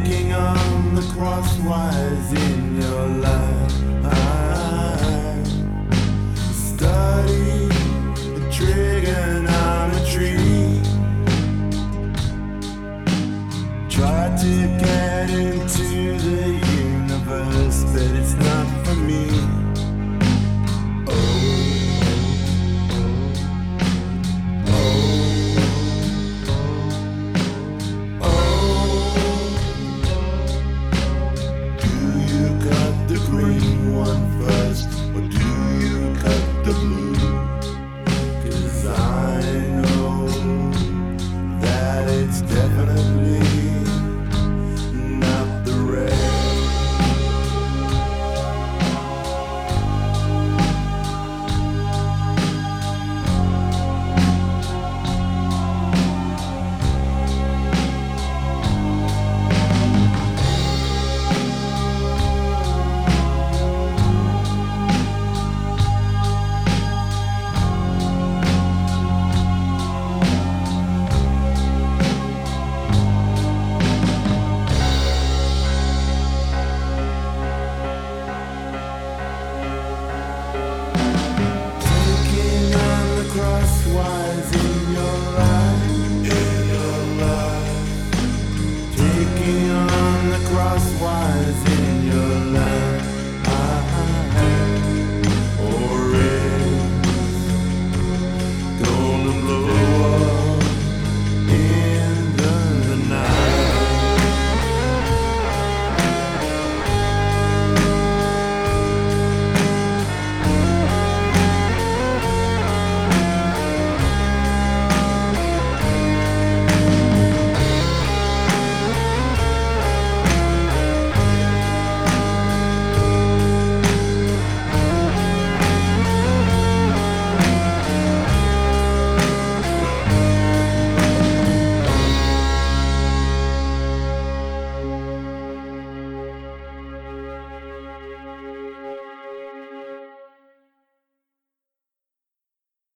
Taking on the crosswise in your life. Study the trigonometry. Try to get into the universe, but it's not for me. Green one first, or do you cut the blue? 'Cause I know that it's definitely not the red. Crosswise in your life, taking on the crosswise.